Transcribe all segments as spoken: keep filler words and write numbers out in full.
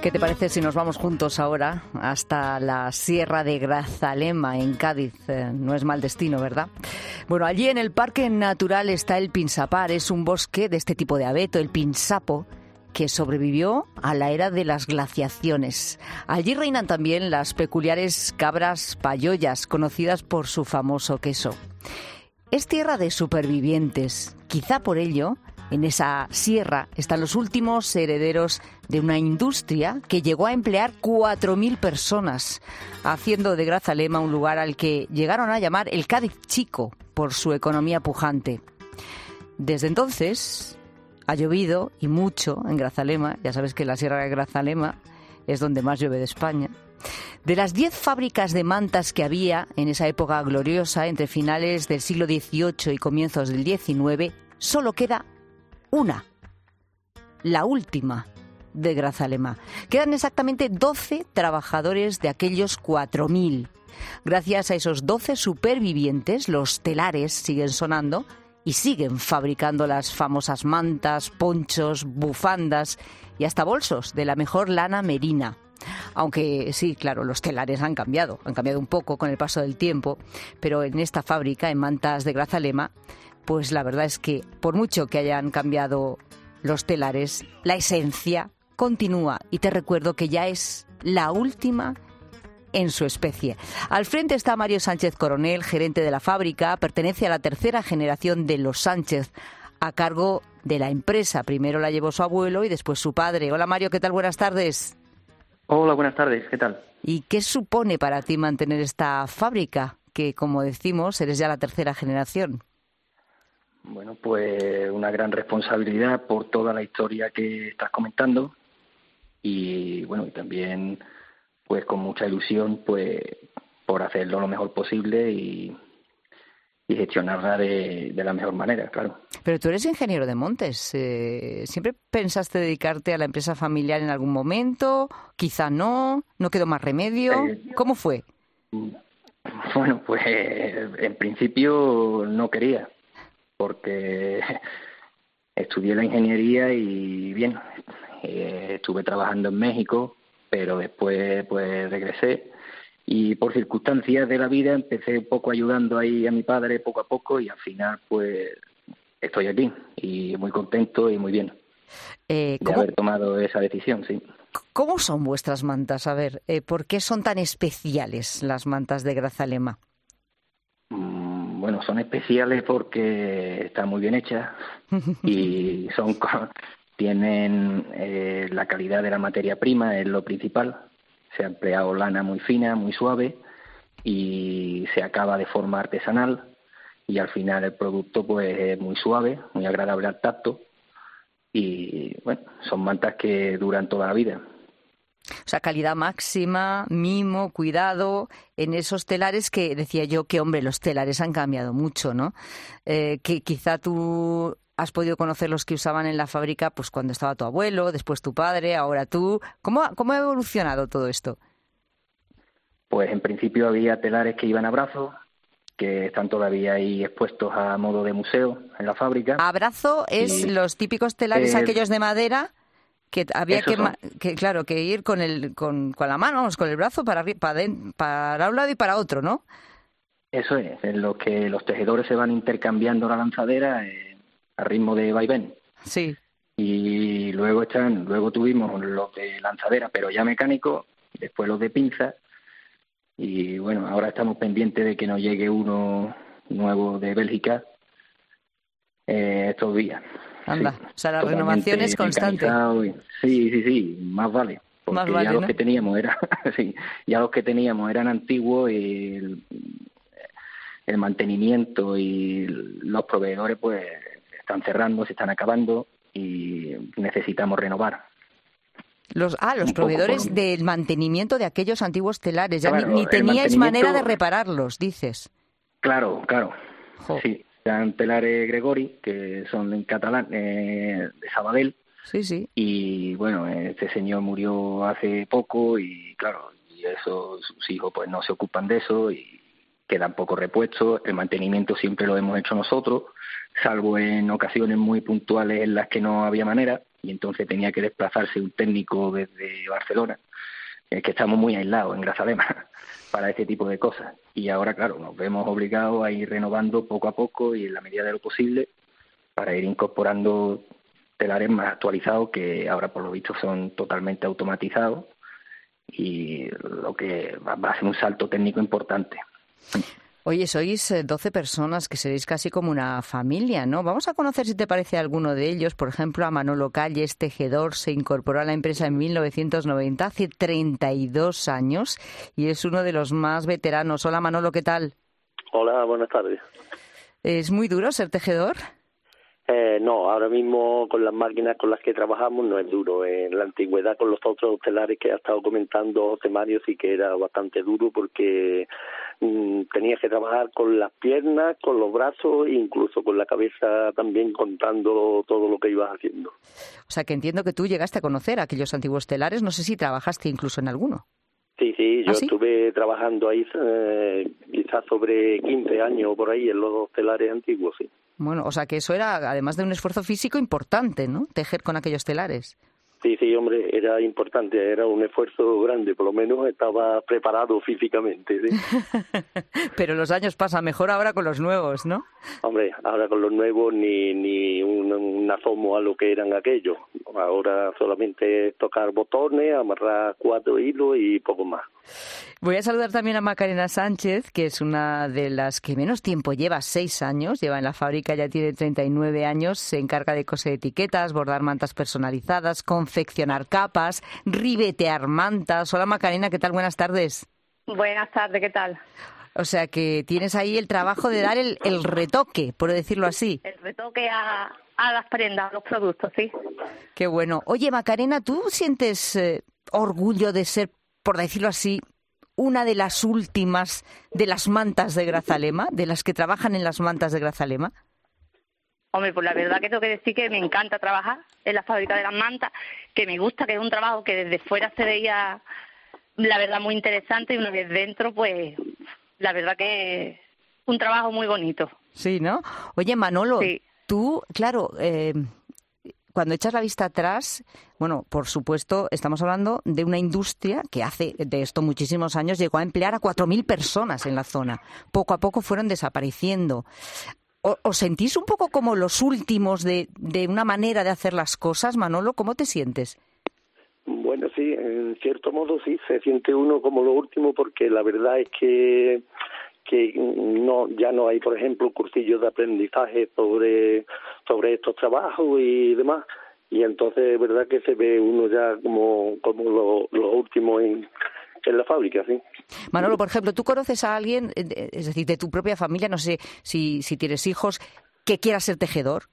¿Qué te parece si nos vamos juntos ahora hasta la Sierra de Grazalema, en Cádiz? Eh, no es mal destino, ¿verdad? Bueno, allí en el Parque Natural está el Pinsapar. Es un bosque de este tipo de abeto, el pinsapo, que sobrevivió a la era de las glaciaciones. Allí reinan también las peculiares cabras payollas, conocidas por su famoso queso. Es tierra de supervivientes. Quizá por ello, en esa sierra están los últimos herederos de una industria que llegó a emplear cuatro mil personas, haciendo de Grazalema un lugar al que llegaron a llamar el Cádiz Chico por su economía pujante. Desde entonces ha llovido, y mucho, en Grazalema. Ya sabes que la Sierra de Grazalema es donde más llueve de España. De las diez fábricas de mantas que había en esa época gloriosa, entre finales del siglo dieciocho y comienzos del diecinueve, solo queda una, la última de Grazalema. Quedan exactamente doce trabajadores de aquellos cuatro mil. Gracias a esos doce supervivientes, los telares siguen sonando y siguen fabricando las famosas mantas, ponchos, bufandas y hasta bolsos de la mejor lana merina. Aunque sí, claro, los telares han cambiado, han cambiado un poco con el paso del tiempo, pero en esta fábrica, en Mantas de Grazalema, pues la verdad es que por mucho que hayan cambiado los telares, la esencia continúa. Y te recuerdo que ya es la última en su especie. Al frente está Mario Sánchez Coronel, gerente de la fábrica. Pertenece a la tercera generación de los Sánchez, a cargo de la empresa. Primero la llevó su abuelo y después su padre. Hola Mario, ¿qué tal? Buenas tardes. Hola, buenas tardes, ¿qué tal? ¿Y qué supone para ti mantener esta fábrica, que como decimos, eres ya la tercera generación? Bueno, pues una gran responsabilidad por toda la historia que estás comentando y bueno, y también pues con mucha ilusión pues por hacerlo lo mejor posible y, y gestionarla de, de la mejor manera, claro. Pero tú eres ingeniero de montes. Eh, ¿Siempre pensaste dedicarte a la empresa familiar en algún momento? Quizá no, no quedó más remedio. Eh, ¿Cómo fue? Bueno, pues en principio no quería, porque estudié la ingeniería y bien, eh, estuve trabajando en México, pero después pues regresé y por circunstancias de la vida empecé un poco ayudando ahí a mi padre poco a poco y al final pues estoy aquí y muy contento y muy bien eh, de haber tomado esa decisión, sí. ¿Cómo son vuestras mantas? A ver, eh, ¿por qué son tan especiales las mantas de Grazalema? Bueno, son especiales porque están muy bien hechas y son tienen eh, la calidad de la materia prima, es lo principal. Se ha empleado lana muy fina, muy suave y se acaba de forma artesanal y al final el producto pues es muy suave, muy agradable al tacto y bueno, son mantas que duran toda la vida. O sea, calidad máxima, mimo, cuidado en esos telares que decía yo que, hombre, los telares han cambiado mucho, ¿no? Eh, que quizá tú has podido conocer los que usaban en la fábrica pues cuando estaba tu abuelo, después tu padre, ahora tú. ¿Cómo, cómo ha evolucionado todo esto? Pues en principio había telares que iban a brazo, que están todavía ahí expuestos a modo de museo en la fábrica. A brazo es y, los típicos telares eh, aquellos de madera que había que, son. que claro que ir con el con, con la mano, vamos, con el brazo para para, para un lado y para otro, ¿no? Eso es, en lo que los tejedores se van intercambiando la lanzadera eh, a ritmo de vaivén. Sí. Y luego están, luego tuvimos los de lanzadera, pero ya mecánicos, después los de pinza. Y bueno, ahora estamos pendientes de que nos llegue uno nuevo de Bélgica eh, estos días. Anda, sí, o sea, la renovación es constante. Y, sí, sí, sí, más vale. Porque más vale, ya los ¿no? que teníamos era, sí, ya los que teníamos eran antiguos y el, el mantenimiento y los proveedores pues están cerrando, se están acabando y necesitamos renovar. Los, ah, los Un proveedores por... del mantenimiento de aquellos antiguos telares. Ya claro, ni, ni teníais manera mantenimiento... de repararlos, dices. Claro, claro. Jo. Sí, eran telares Gregori, que son en catalán, eh, de Sabadell. Sí, sí. Y bueno, este señor murió hace poco y claro, y eso, sus hijos pues no se ocupan de eso y quedan poco repuestos. El mantenimiento siempre lo hemos hecho nosotros, salvo en ocasiones muy puntuales en las que no había manera. y entonces tenía que desplazarse un técnico desde Barcelona. Es que estamos muy aislados en Grazalema para este tipo de cosas. Y ahora, claro, nos vemos obligados a ir renovando poco a poco y en la medida de lo posible para ir incorporando telares más actualizados que ahora por lo visto son totalmente automatizados y lo que va a ser un salto técnico importante. Oye, sois doce personas que seréis casi como una familia, ¿no? Vamos a conocer si te parece alguno de ellos. Por ejemplo, a Manolo Calles, tejedor, se incorporó a la empresa en mil novecientos noventa, hace treinta y dos años, y es uno de los más veteranos. Hola Manolo, ¿qué tal? Hola, buenas tardes. ¿Es muy duro ser tejedor? Eh, no, ahora mismo con las máquinas con las que trabajamos no es duro. En la antigüedad con los otros telares que ha estado comentando José Mario sí que era bastante duro porque mmm, tenías que trabajar con las piernas, con los brazos e incluso con la cabeza también contando todo lo que ibas haciendo. O sea que entiendo que tú llegaste a conocer a aquellos antiguos telares, no sé si trabajaste incluso en alguno. Sí, sí, yo ¿Ah, sí? estuve trabajando ahí eh, quizás sobre quince años por ahí en los telares antiguos, sí. Bueno, o sea que eso era, además de un esfuerzo físico importante, ¿no? Tejer con aquellos telares. Sí, sí, hombre, era importante, era un esfuerzo grande, por lo menos estaba preparado físicamente, ¿sí? Pero los años pasan mejor ahora con los nuevos, ¿no? Hombre, ahora con los nuevos ni ni un, un asomo a lo que eran aquellos. Ahora solamente es tocar botones, amarrar cuatro hilos y poco más. Voy a saludar también a Macarena Sánchez, que es una de las que menos tiempo lleva, seis años, lleva en la fábrica, ya tiene treinta y nueve años, se encarga de coser etiquetas, bordar mantas personalizadas, confeccionar capas, ribetear mantas. Hola Macarena, ¿qué tal? Buenas tardes. Buenas tardes, ¿qué tal? O sea que tienes ahí el trabajo de dar el, el retoque, por decirlo así. El retoque a, a las prendas, a los productos, sí. Qué bueno. Oye Macarena, ¿tú sientes eh, orgullo de ser, por decirlo así, una de las últimas de las mantas de Grazalema, de las que trabajan en las mantas de Grazalema? Hombre, pues la verdad que tengo que decir que me encanta trabajar en la fábrica de las mantas, que me gusta, que es un trabajo que desde fuera se veía, la verdad, muy interesante y una vez dentro, pues, la verdad que es un trabajo muy bonito. Sí, ¿no? Oye, Manolo, sí. tú, claro, eh, cuando echas la vista atrás, bueno, por supuesto, estamos hablando de una industria que hace de esto muchísimos años llegó a emplear a cuatro mil personas en la zona. Poco a poco fueron desapareciendo. ¿O, ¿Os sentís un poco como los últimos de, de una manera de hacer las cosas, Manolo? ¿Cómo te sientes? Bueno, sí, en cierto modo sí, se siente uno como lo último porque la verdad es que que no ya no hay, por ejemplo, cursillos de aprendizaje sobre sobre estos trabajos y demás, y entonces es verdad que se ve uno ya como como lo, lo último en, en la fábrica, ¿sí? Manolo, por ejemplo, ¿tú conoces a alguien, es decir, de tu propia familia, no sé si, si tienes hijos, que quiera ser tejedor?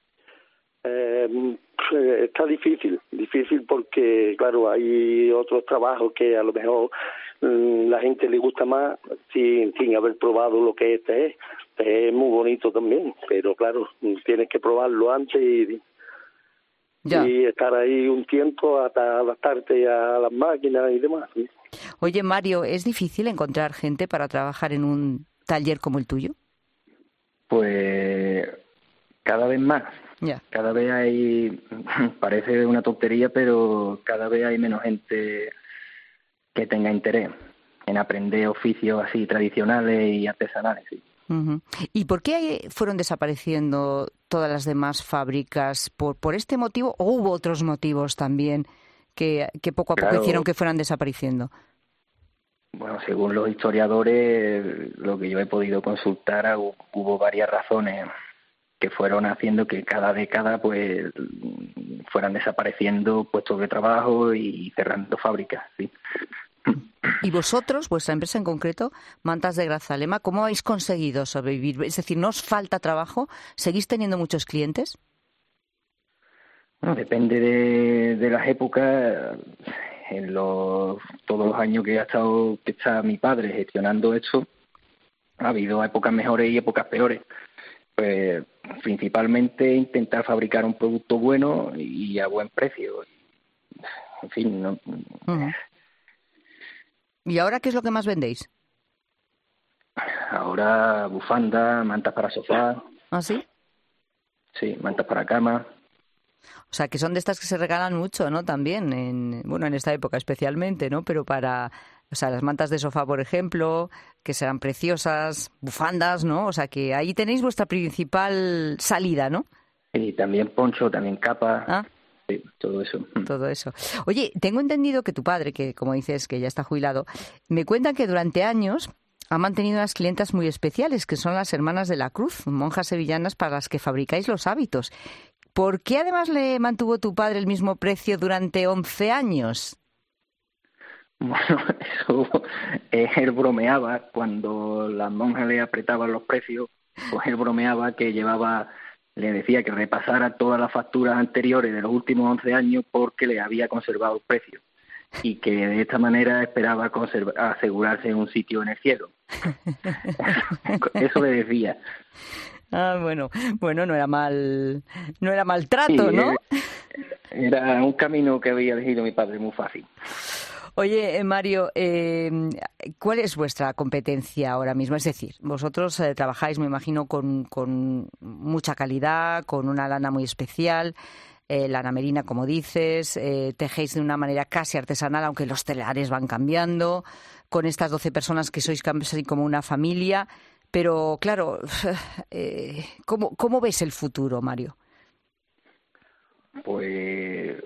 Eh, está difícil, difícil porque, claro, hay otros trabajos que a lo mejor mmm, la gente le gusta más sin, sin haber probado lo que este es. Este es muy bonito también, pero claro, tienes que probarlo antes y, y estar ahí un tiempo hasta adaptarte a las máquinas y demás, ¿sí? Oye, Mario, ¿es difícil encontrar gente para trabajar en un taller como el tuyo? Pues cada vez más. Ya. Cada vez hay, parece una tontería, pero cada vez hay menos gente que tenga interés en aprender oficios así tradicionales y artesanales. Sí. Uh-huh. ¿Y por qué fueron desapareciendo todas las demás fábricas? ¿Por, por este motivo o hubo otros motivos también que, que poco a poco Claro. hicieron que fueran desapareciendo? Bueno, según los historiadores, lo que yo he podido consultar, hubo, hubo varias razones que fueron haciendo que cada década pues fueran desapareciendo puestos de trabajo y cerrando fábricas, sí. Y vosotros, vuestra empresa en concreto, Mantas de Grazalema, ¿cómo habéis conseguido sobrevivir? Es decir, ¿no os falta trabajo? ¿Seguís teniendo muchos clientes? Bueno, depende de, de las épocas. En los todos los años que ha estado que está mi padre gestionando esto, ha habido épocas mejores y épocas peores. Pues principalmente intentar fabricar un producto bueno y a buen precio. En fin, no. Uh-huh. ¿Y ahora qué es lo que más vendéis? Ahora bufanda, mantas para sofá. ¿Ah, sí? Sí, mantas para cama. O sea, que son de estas que se regalan mucho, ¿no? También, en, bueno, en esta época especialmente, ¿no? Pero para, o sea, las mantas de sofá, por ejemplo, que serán preciosas, bufandas, ¿no? O sea, que ahí tenéis vuestra principal salida, ¿no? Y también poncho, también capa, ¿Ah? sí, todo eso. Todo eso. Oye, tengo entendido que tu padre, que como dices, que ya está jubilado, me cuentan que durante años ha mantenido unas clientas muy especiales, que son las Hermanas de la Cruz, monjas sevillanas para las que fabricáis los hábitos. ¿Por qué además le mantuvo tu padre el mismo precio durante once años? Bueno, eso, eh, él bromeaba cuando las monjas le apretaban los precios, pues él bromeaba que llevaba, le decía que repasara todas las facturas anteriores de los últimos once años porque le había conservado el precio y que de esta manera esperaba conserva, asegurarse un sitio en el cielo. Eso le decía. Ah, bueno, bueno, no era mal, no era maltrato, sí, ¿no? Era un camino que había elegido mi padre muy fácil. Oye, Mario, eh, ¿cuál es vuestra competencia ahora mismo? Es decir, vosotros eh, trabajáis, me imagino, con, con mucha calidad, con una lana muy especial, eh, lana merina, como dices, eh, tejéis de una manera casi artesanal, aunque los telares van cambiando, con estas doce personas que sois casi como una familia. Pero, claro, eh, ¿cómo, ¿cómo ves el futuro, Mario? Pues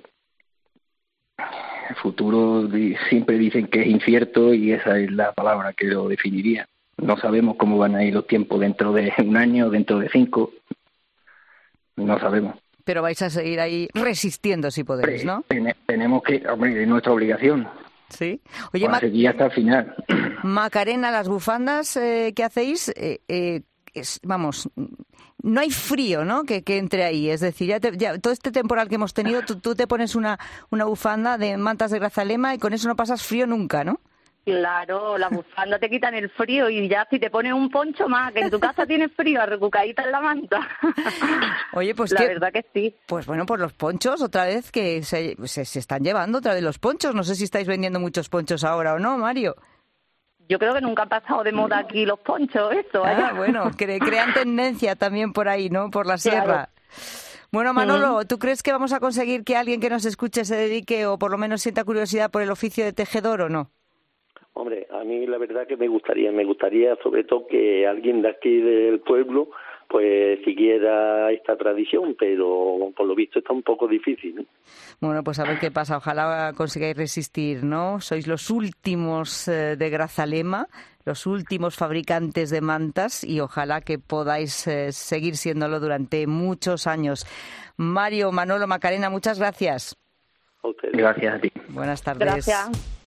el futuro siempre dicen que es incierto y esa es la palabra que lo definiría. No sabemos cómo van a ir los tiempos dentro de un año, dentro de cinco. No sabemos. Pero vais a seguir ahí resistiendo si podéis, ¿no? Ten- tenemos que, hombre, es nuestra obligación. Sí. Oye, Para Ma- seguir hasta el final. Macarena, las bufandas eh, que hacéis, eh, eh, es, vamos, no hay frío, ¿no? Que, que entre ahí. Es decir, ya, te, ya todo este temporal que hemos tenido, tú, tú te pones una, una bufanda de mantas de grazalema y con eso no pasas frío nunca, ¿no? Claro, las bufandas te quitan el frío y ya si te pones un poncho más, que en tu casa tienes frío, arrecucadita en la manta. Oye, pues la que, verdad que sí. Pues bueno, pues los ponchos otra vez que se, se, se están llevando otra vez los ponchos. No sé si estáis vendiendo muchos ponchos ahora o no, Mario. Yo creo que nunca han pasado de moda aquí los ponchos, eso. Ah, bueno, cre- crean tendencia también por ahí, ¿no? Por la sierra. Claro. Bueno, Manolo, ¿tú crees que vamos a conseguir que alguien que nos escuche se dedique o por lo menos sienta curiosidad por el oficio de tejedor o no? Hombre, a mí la verdad que me gustaría, me gustaría sobre todo que alguien de aquí del pueblo pues siguiera esta tradición, pero por lo visto está un poco difícil, ¿no? Bueno, pues a ver qué pasa. Ojalá consigáis resistir, ¿no? Sois los últimos eh, de Grazalema, los últimos fabricantes de mantas y ojalá que podáis eh, seguir siéndolo durante muchos años. Mario, Manolo, Macarena, muchas gracias. A ustedes. Gracias a ti. Buenas tardes. Gracias.